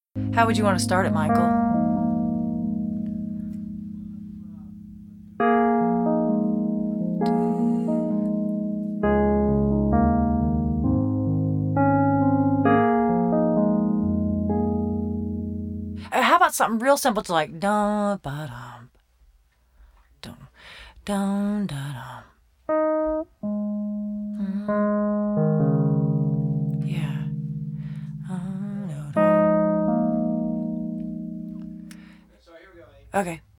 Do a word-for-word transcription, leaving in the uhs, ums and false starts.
How would you want to start it, Michael? Uh, How about something real simple to like dum ba dum dum dum da dum. Yeah. Um, no, no. Okay.